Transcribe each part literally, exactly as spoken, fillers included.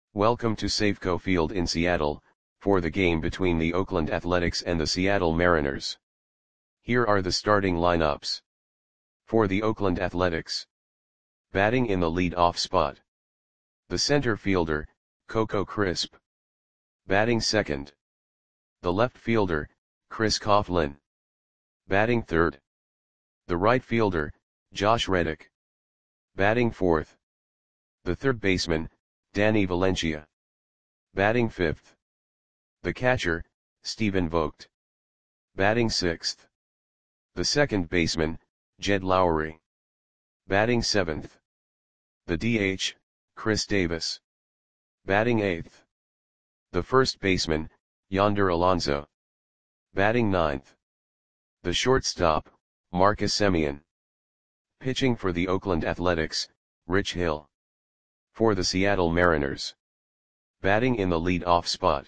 Welcome to Safeco Field in Seattle, for the game between the Oakland Athletics and the Seattle Mariners. Here are the starting lineups. For the Oakland Athletics. Batting in the lead-off spot. The center fielder, Coco Crisp. Batting second. The left fielder, Chris Coughlin. Batting third. The right fielder, Josh Reddick. Batting fourth. The third baseman, Danny Valencia. Batting fifth. The catcher, Stephen Vogt. Batting sixth. The second baseman, Jed Lowrie. Batting seventh. The D H, Chris Davis. Batting eighth. The first baseman, Yonder Alonso. Batting ninth. The shortstop, Marcus Semien. Pitching for the Oakland Athletics, Rich Hill. For the Seattle Mariners. Batting in the lead-off spot.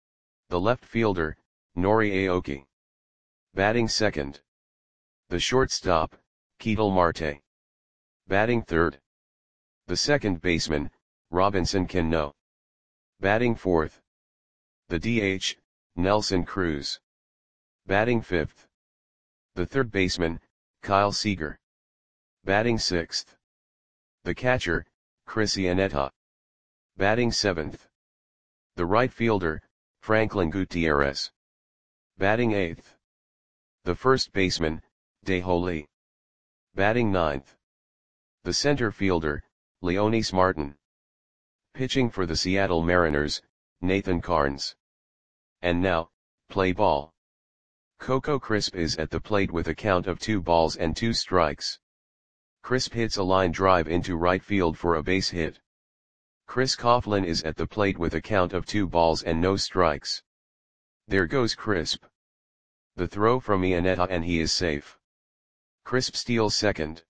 The left fielder, Nori Aoki. Batting second. The shortstop, Ketel Marte. Batting third. The second baseman, Robinson Cano. Batting fourth. The D H, Nelson Cruz. Batting fifth. The third baseman, Kyle Seager. Batting sixth. The catcher, Chris Iannetta. Batting seventh. The right fielder, Franklin Gutierrez. Batting eighth. The first baseman, Dae-Ho Lee. Batting ninth. The center fielder, Leonys Martin. Pitching for the Seattle Mariners, Nathan Carnes. And now, play ball. Coco Crisp is at the plate with a count of two balls and two strikes. Crisp hits a line drive into right field for a base hit. Chris Coughlin is at the plate with a count of two balls and no strikes. There goes Crisp. The throw from Iannetta and he is safe. Crisp steals second.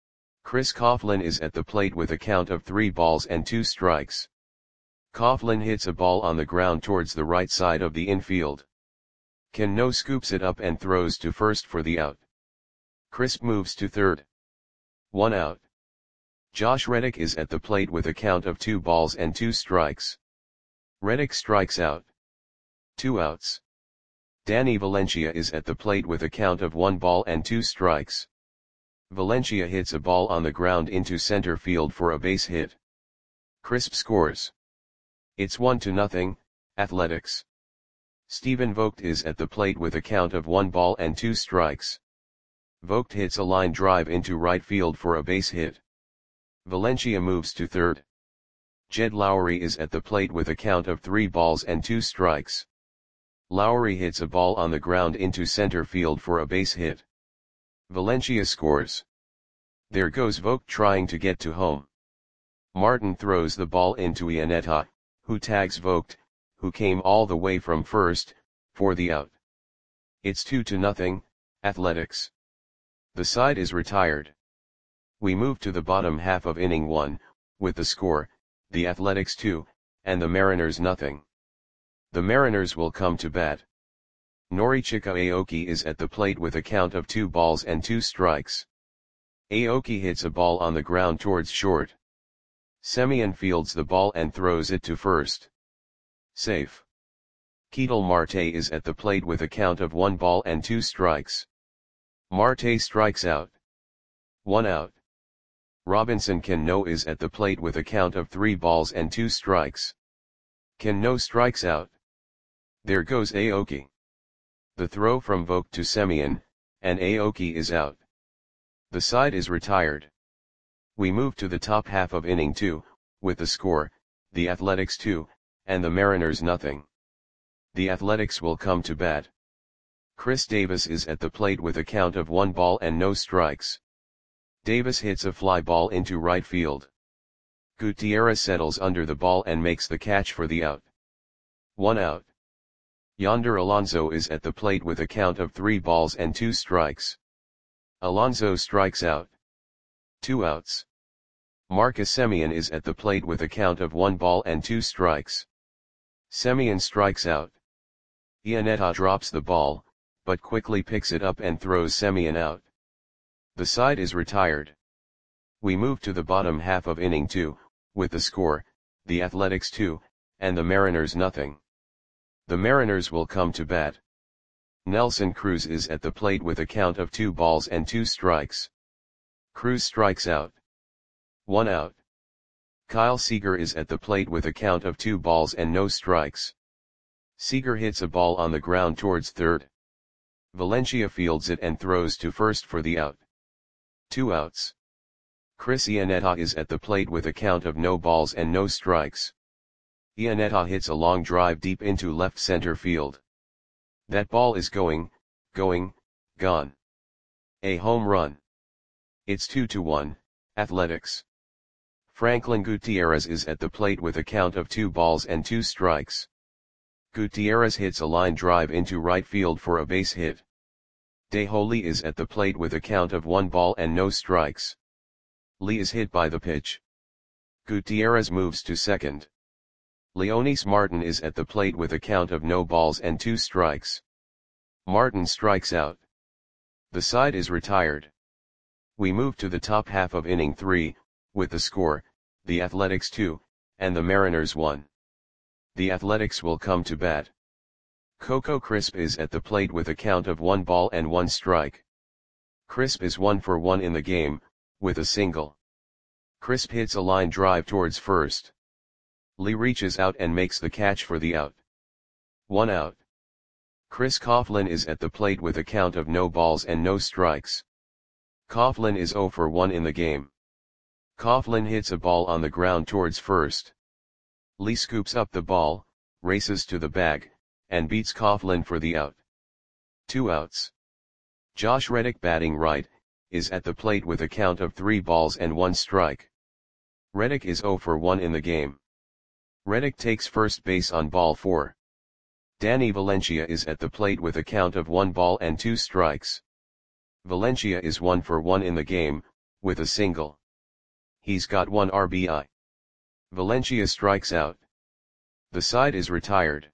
Chris Coughlin is at the plate with a count of three balls and two strikes. Coughlin hits a ball on the ground towards the right side of the infield. Cano scoops it up and throws to first for the out. Crisp moves to third. One out. Josh Reddick is at the plate with a count of two balls and two strikes. Reddick strikes out. Two outs. Danny Valencia is at the plate with a count of one ball and two strikes. Valencia hits a ball on the ground into center field for a base hit. Crisp scores. It's one to nothing, Athletics. Stephen Vogt is at the plate with a count of one ball and two strikes. Vogt hits a line drive into right field for a base hit. Valencia moves to third. Jed Lowrie is at the plate with a count of three balls and two strikes. Lowrie hits a ball on the ground into center field for a base hit. Valencia scores. There goes Vogt trying to get to home. Martin throws the ball into Iannetta, who tags Vogt, who came all the way from first, for the out. It's two to nothing, Athletics. The side is retired. We move to the bottom half of inning one, with the score, the Athletics two, and the Mariners nothing. The Mariners will come to bat. Norichika Aoki is at the plate with a count of two balls and two strikes. Aoki hits a ball on the ground towards short. Semien fields the ball and throws it to first. Safe. Ketel Marte is at the plate with a count of one ball and two strikes. Marte strikes out. One out. Robinson Cano is at the plate with a count of three balls and two strikes. Cano strikes out. There goes Aoki. The throw from Vogt to Semien, and Aoki is out. The side is retired. We move to the top half of inning two, with the score, the Athletics two, and the Mariners nothing. The Athletics will come to bat. Chris Davis is at the plate with a count of one ball and no strikes. Davis hits a fly ball into right field. Gutierrez settles under the ball and makes the catch for the out. One out. Yonder Alonso is at the plate with a count of three balls and two strikes. Alonso strikes out. Two outs. Marcus Semien is at the plate with a count of one ball and two strikes. Semien strikes out. Iannetta drops the ball, but quickly picks it up and throws Semien out. The side is retired. We move to the bottom half of inning two, with the score, the Athletics two, and the Mariners nothing. The Mariners will come to bat. Nelson Cruz is at the plate with a count of two balls and two strikes. Cruz strikes out. One out. Kyle Seager is at the plate with a count of two balls and no strikes. Seager hits a ball on the ground towards third. Valencia fields it and throws to first for the out. Two outs. Chris Iannetta is at the plate with a count of no balls and no strikes. Iannetta hits a long drive deep into left center field. That ball is going, going, gone. A home run. It's two to one, Athletics. Franklin Gutierrez is at the plate with a count of two balls and two strikes. Gutierrez hits a line drive into right field for a base hit. Daeho Lee is at the plate with a count of one ball and no strikes. Lee is hit by the pitch. Gutierrez moves to second. Leonys Martin is at the plate with a count of no balls and two strikes. Martin strikes out. The side is retired. We move to the top half of inning three, with the score, the Athletics two, and the Mariners one. The Athletics will come to bat. Coco Crisp is at the plate with a count of one ball and one strike. Crisp is one for one in the game, with a single. Crisp hits a line drive towards first. Lee reaches out and makes the catch for the out. One out. Chris Coughlin is at the plate with a count of no balls and no strikes. Coughlin is zero for one in the game. Coughlin hits a ball on the ground towards first. Lee scoops up the ball, races to the bag, and beats Coughlin for the out. Two outs. Josh Reddick, batting right, is at the plate with a count of three balls and one strike. Reddick is zero for one in the game. Reddick takes first base on ball four. Danny Valencia is at the plate with a count of one ball and two strikes. Valencia is one for one in the game, with a single. He's got one R B I. Valencia strikes out. The side is retired.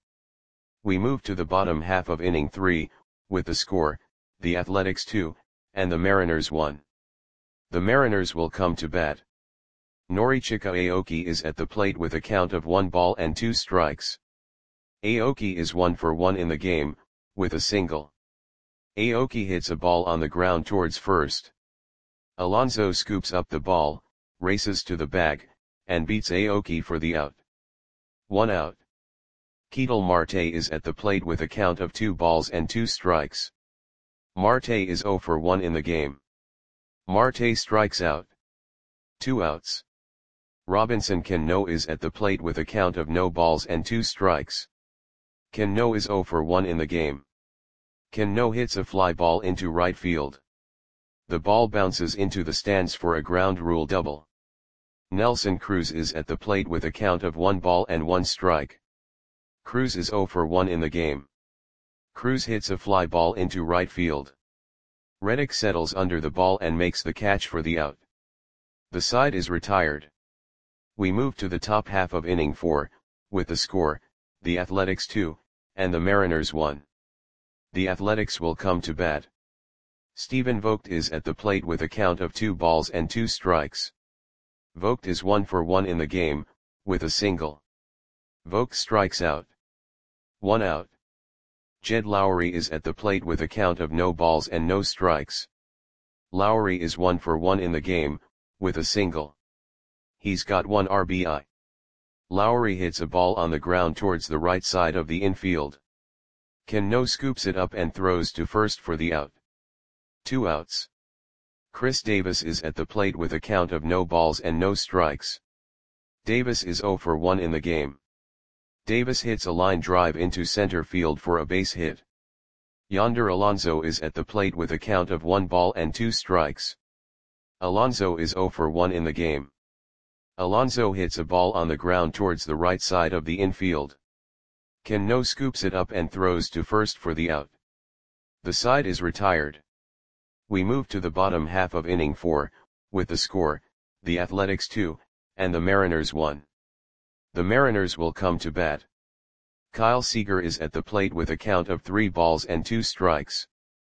We move to the bottom half of inning three, with the score, the Athletics two, and the Mariners one. The Mariners will come to bat. Norichika Aoki is at the plate with a count of one ball and two strikes. Aoki is one for one in the game, with a single. Aoki hits a ball on the ground towards first. Alonso scoops up the ball, races to the bag, and beats Aoki for the out. One out. Ketel Marte is at the plate with a count of two balls and two strikes. Marte is zero for one in the game. Marte strikes out. Two outs. Robinson Cano is at the plate with a count of no balls and two strikes. Cano is zero for one in the game. Cano hits a fly ball into right field. The ball bounces into the stands for a ground rule double. Nelson Cruz is at the plate with a count of one ball and one strike. Cruz is zero for one in the game. Cruz hits a fly ball into right field. Reddick settles under the ball and makes the catch for the out. The side is retired. We move to the top half of inning four, with the score, the Athletics two, and the Mariners one. The Athletics will come to bat. Stephen Vogt is at the plate with a count of two balls and two strikes. Vogt is one for one in the game, with a single. Vogt strikes out. One out. Jed Lowry is at the plate with a count of no balls and no strikes. Lowry is one for one in the game, with a single. He's got one R B I. Lowry hits a ball on the ground towards the right side of the infield. Cano scoops it up and throws to first for the out. Two outs. Chris Davis is at the plate with a count of no balls and no strikes. Davis is zero for one in the game. Davis hits a line drive into center field for a base hit. Yonder Alonso is at the plate with a count of one ball and two strikes. Alonso is zero for one in the game. Alonso hits a ball on the ground towards the right side of the infield. Cano scoops it up and throws to first for the out. The side is retired. We move to the bottom half of inning four, with the score, the Athletics two, and the Mariners one. The Mariners will come to bat. Kyle Seager is at the plate with a count of three balls and two strikes.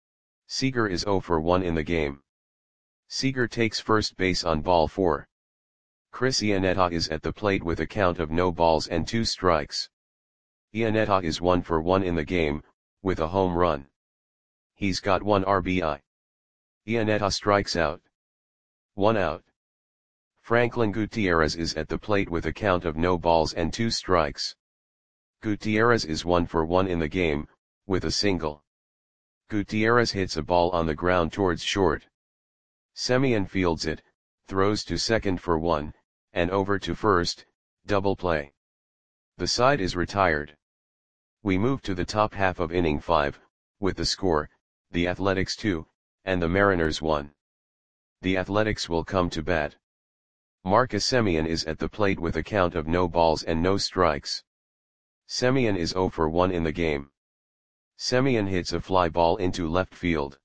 Seager is zero for one in the game. Seager takes first base on ball four. Chris Iannetta is at the plate with a count of no balls and two strikes. Iannetta is one for one in the game, with a home run. He's got one R B I. Iannetta strikes out. One out. Franklin Gutierrez is at the plate with a count of no balls and two strikes. Gutierrez is one for one in the game, with a single. Gutierrez hits a ball on the ground towards short. Semien fields it, throws to second for one, and over to first, double play. The side is retired. We move to the top half of inning five, with the score, the Athletics two, and the Mariners one. The Athletics will come to bat. Marcus Semien is at the plate with a count of no balls and no strikes. Semien is zero for one in the game. Semien hits a fly ball into left field.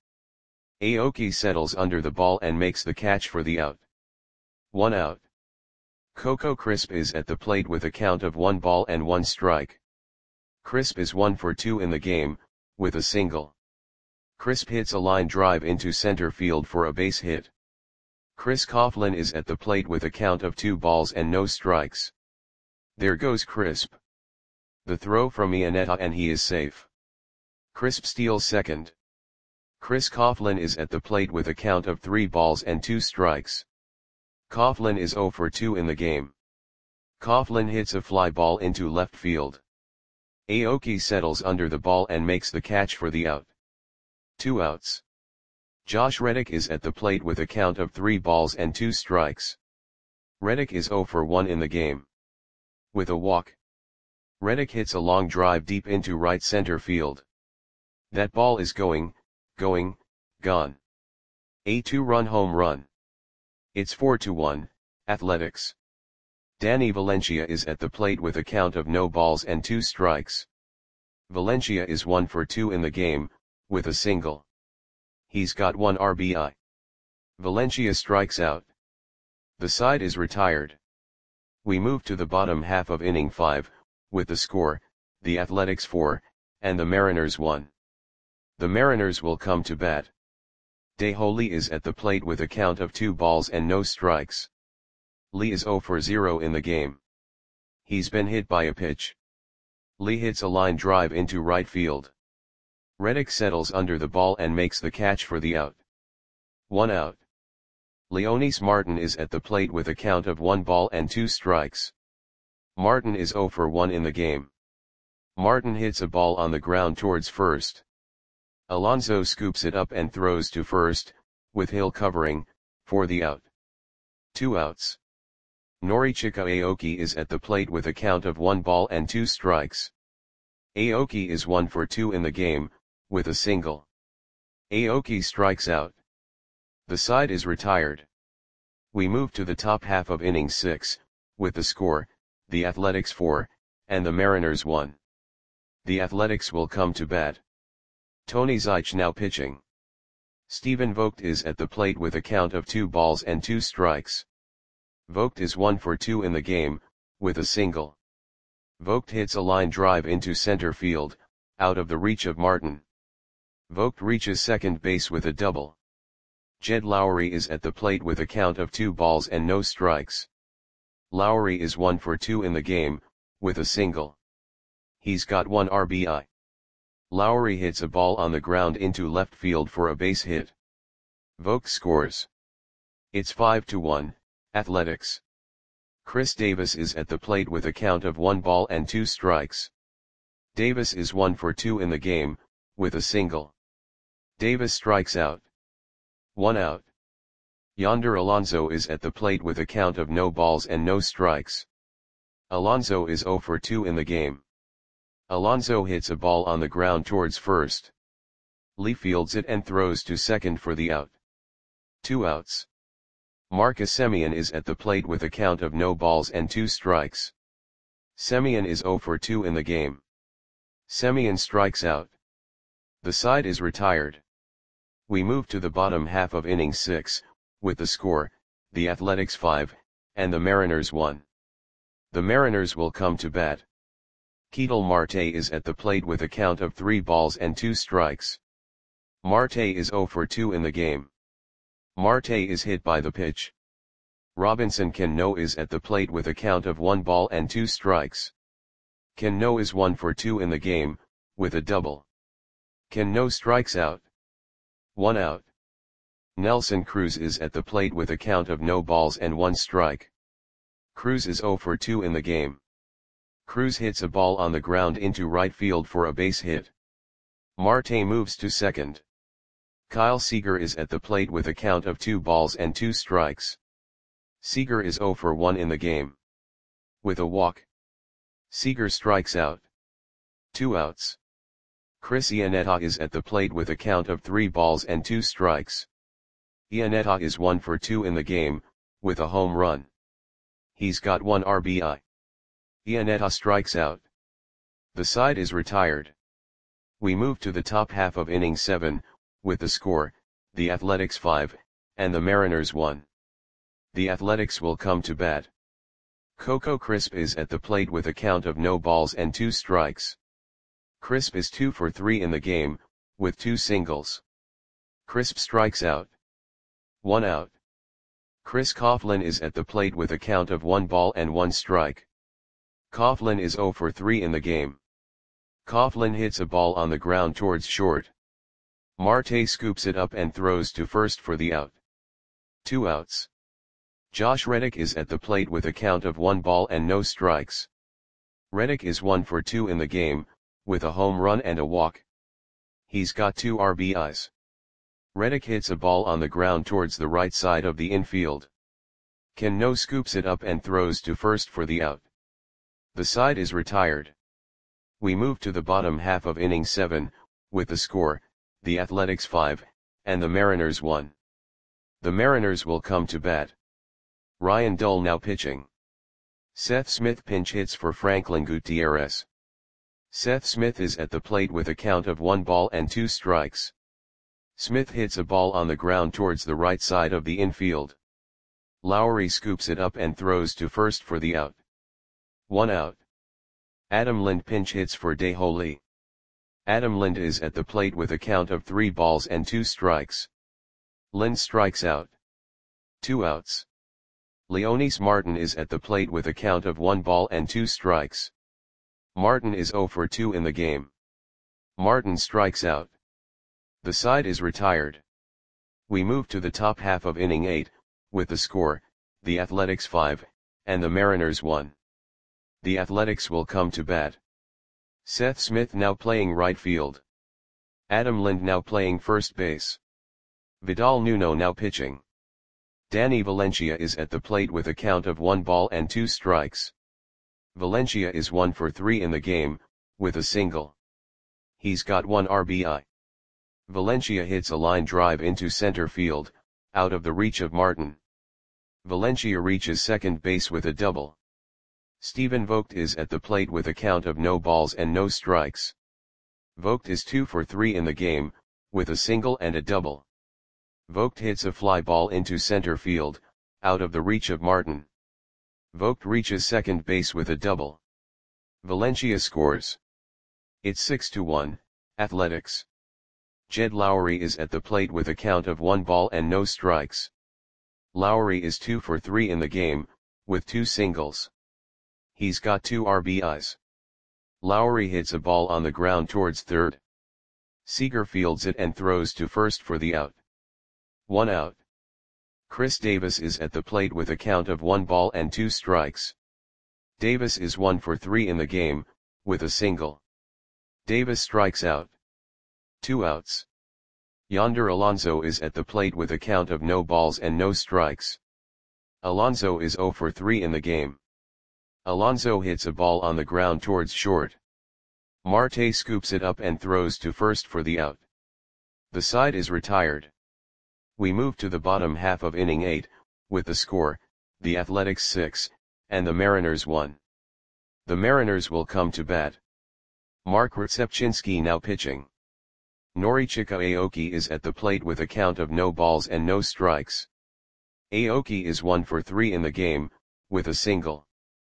Aoki settles under the ball and makes the catch for the out. One out. Coco Crisp is at the plate with a count of one ball and one strike. Crisp is one for two in the game, with a single. Crisp hits a line drive into center field for a base hit. Chris Coughlin is at the plate with a count of two balls and no strikes. There goes Crisp. The throw from Iannetta and he is safe. Crisp steals second. Chris Coughlin is at the plate with a count of three balls and two strikes. Coughlin is zero for two in the game. Coughlin hits a fly ball into left field. Aoki settles under the ball and makes the catch for the out. Two outs. Josh Reddick is at the plate with a count of three balls and two strikes. Reddick is zero for one in the game. With a walk. Reddick hits a long drive deep into right center field. That ball is going, going, gone. A two-run home run. It's four to one, Athletics. Danny Valencia is at the plate with a count of no balls and two strikes. Valencia is one for two in the game, with a single. He's got one R B I. Valencia strikes out. The side is retired. We move to the bottom half of inning five, with the score, the Athletics four, and the Mariners one. The Mariners will come to bat. Daeho Lee is at the plate with a count of two balls and no strikes. Lee is zero for zero in the game. He's been hit by a pitch. Lee hits a line drive into right field. Reddick settles under the ball and makes the catch for the out. One out. Leonys Martin is at the plate with a count of one ball and two strikes. Martin is zero for one in the game. Martin hits a ball on the ground towards first. Alonso scoops it up and throws to first, with Hill covering, for the out. Two outs. Norichika Aoki is at the plate with a count of one ball and two strikes. Aoki is one for two in the game, with a single. Aoki strikes out. The side is retired. We move to the top half of inning six, with the score, the Athletics four, and the Mariners one. The Athletics will come to bat. Tony Zych now pitching. Stephen Vogt is at the plate with a count of two balls and two strikes. Vogt is one for two in the game, with a single. Vogt hits a line drive into center field, out of the reach of Martin. Vogt reaches second base with a double. Jed Lowry is at the plate with a count of two balls and no strikes. Lowry is one for two in the game, with a single. He's got one R B I. Lowry hits a ball on the ground into left field for a base hit. Vogt scores. It's five to one, Athletics. Chris Davis is at the plate with a count of one ball and two strikes. Davis is one for two in the game, with a single. Davis strikes out. One out. Yonder Alonso is at the plate with a count of no balls and no strikes. Alonso is zero for two in the game. Alonso hits a ball on the ground towards first. Lee fields it and throws to second for the out. Two outs. Marcus Semien is at the plate with a count of no balls and two strikes. Semien is zero for two in the game. Semien strikes out. The side is retired. We move to the bottom half of inning six, with the score, the Athletics five, and the Mariners one. The Mariners will come to bat. Ketel Marte is at the plate with a count of three balls and two strikes. Marte is zero for two in the game. Marte is hit by the pitch. Robinson Cano is at the plate with a count of one ball and two strikes. Cano is one for two in the game, with a double. Cano strikes out. One out. Nelson Cruz is at the plate with a count of no balls and one strike. Cruz is zero for two in the game. Cruz hits a ball on the ground into right field for a base hit. Marte moves to second. Kyle Seager is at the plate with a count of two balls and two strikes. Seager is zero for one in the game. With a walk. Seager strikes out. Two outs. Chris Iannetta is at the plate with a count of three balls and two strikes. Iannetta is one for two in the game, with a home run. He's got one R B I. Iannetta strikes out. The side is retired. We move to the top half of inning seven, with the score, the Athletics five, and the Mariners one. The Athletics will come to bat. Coco Crisp is at the plate with a count of no balls and two strikes. Crisp is two for three in the game, with two singles. Crisp strikes out. One out. Chris Coughlin is at the plate with a count of one ball and one strike. Coughlin is zero for three in the game. Coughlin hits a ball on the ground towards short. Marte scoops it up and throws to first for the out. Two outs. Josh Reddick is at the plate with a count of one ball and no strikes. Reddick is one for two in the game, with a home run and a walk. He's got two R B Is. Reddick hits a ball on the ground towards the right side of the infield. Cano scoops it up and throws to first for the out. The side is retired. We move to the bottom half of inning seven, with the score, the Athletics five, and the Mariners one. The Mariners will come to bat. Ryan Dull now pitching. Seth Smith pinch hits for Franklin Gutierrez. Seth Smith is at the plate with a count of one ball and two strikes. Smith hits a ball on the ground towards the right side of the infield. Lowry scoops it up and throws to first for the out. One out. Adam Lind pinch hits for Dae-Ho Lee. Adam Lind is at the plate with a count of three balls and two strikes. Lind strikes out. Two outs. Leonys Martin is at the plate with a count of one ball and two strikes. Martin is zero for two in the game. Martin strikes out. The side is retired. We move to the top half of inning eight, with the score, the Athletics five, and the Mariners one. The Athletics will come to bat. Seth Smith now playing right field. Adam Lind now playing first base. Vidal Nuno now pitching. Danny Valencia is at the plate with a count of one ball and two strikes. Valencia is one for three in the game, with a single. He's got one R B I. Valencia hits a line drive into center field, out of the reach of Martin. Valencia reaches second base with a double. Stephen Vogt is at the plate with a count of no balls and no strikes. Vogt is two for three in the game, with a single and a double. Vogt hits a fly ball into center field, out of the reach of Martin. Vogt reaches second base with a double. Valencia scores. It's six to one, Athletics. Jed Lowry is at the plate with a count of one ball and no strikes. Lowry is two for three in the game, with two singles. He's got two R B Is. Lowry hits a ball on the ground towards third. Seager fields it and throws to first for the out. One out. Chris Davis is at the plate with a count of one ball and two strikes. Davis is one for three in the game, with a single. Davis strikes out. Two outs. Yonder Alonso is at the plate with a count of no balls and no strikes. Alonso is zero for three in the game. Alonso hits a ball on the ground towards short. Marte scoops it up and throws to first for the out. The side is retired. We move to the bottom half of inning eight, with the score, the Athletics six, and the Mariners one. The Mariners will come to bat. Mark Rzepczynski now pitching. Norichika Aoki is at the plate with a count of no balls and no strikes. Aoki is one for three in the game, with a single.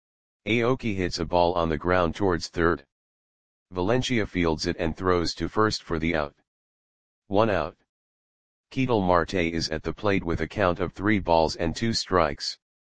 Aoki hits a ball on the ground towards third. Valencia fields it and throws to first for the out. One out. Ketel Marte is at the plate with a count of three balls and two strikes.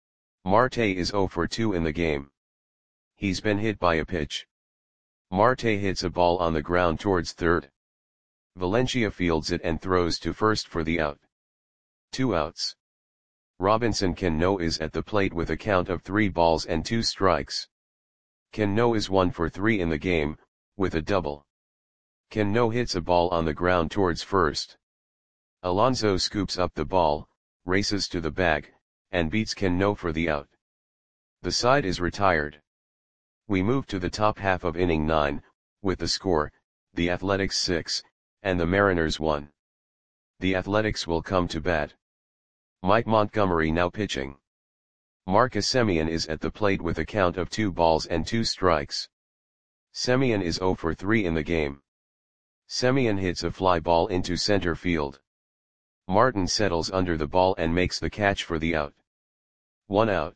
Marte is zero for two in the game. He's been hit by a pitch. Marte hits a ball on the ground towards third. Valencia fields it and throws to first for the out. Two outs. Robinson Cano is at the plate with a count of three balls and two strikes. Cano is one for three in the game, with a double. Cano hits a ball on the ground towards first. Alonso scoops up the ball, races to the bag, and beats Cano for the out. The side is retired. We move to the top half of inning nine, with the score, the Athletics six, and the Mariners one. The Athletics will come to bat. Mike Montgomery now pitching. Marcus Semien is at the plate with a count of two balls and two strikes. Semien is zero for three in the game. Semien hits a fly ball into center field. Martin settles under the ball and makes the catch for the out. One out.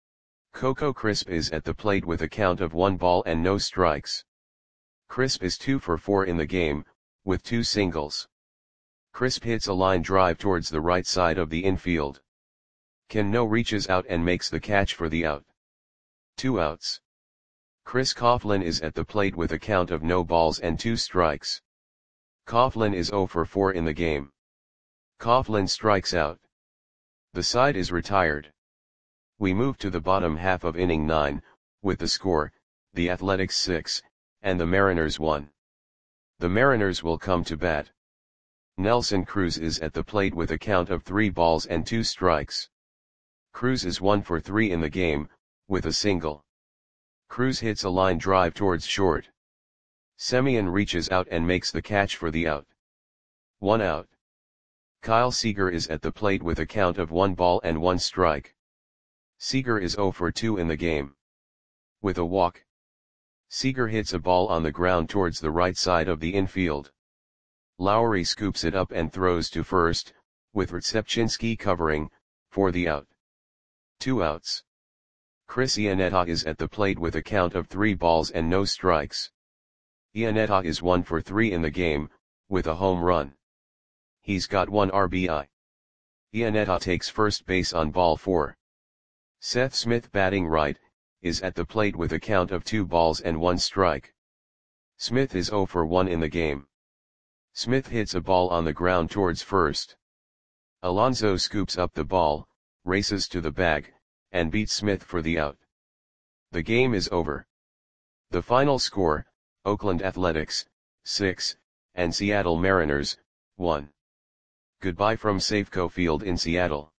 Coco Crisp is at the plate with a count of one ball and no strikes. Crisp is two for four in the game, with two singles. Crisp hits a line drive towards the right side of the infield. Cano reaches out and makes the catch for the out. Two outs. Chris Coughlin is at the plate with a count of no balls and two strikes. Coughlin is zero for four in the game. Coughlin strikes out. The side is retired. We move to the bottom half of inning nine, with the score, the Athletics six, and the Mariners one. The Mariners will come to bat. Nelson Cruz is at the plate with a count of three balls and two strikes. Cruz is one for three in the game, with a single. Cruz hits a line drive towards short. Semien reaches out and makes the catch for the out. One out. Kyle Seager is at the plate with a count of one ball and one strike. Seager is zero for two in the game. With a walk. Seager hits a ball on the ground towards the right side of the infield. Lowry scoops it up and throws to first, with Rzepczynski covering, for the out. Two outs. Chris Iannetta is at the plate with a count of three balls and no strikes. Iannetta is one for three in the game, with a home run. He's got one R B I. Iannetta takes first base on ball four. Seth Smith, batting right, is at the plate with a count of two balls and one strike. Smith is zero for one in the game. Smith hits a ball on the ground towards first. Alonso scoops up the ball, races to the bag, and beats Smith for the out. The game is over. The final score, Oakland Athletics, six, and Seattle Mariners, one. Goodbye from Safeco Field in Seattle.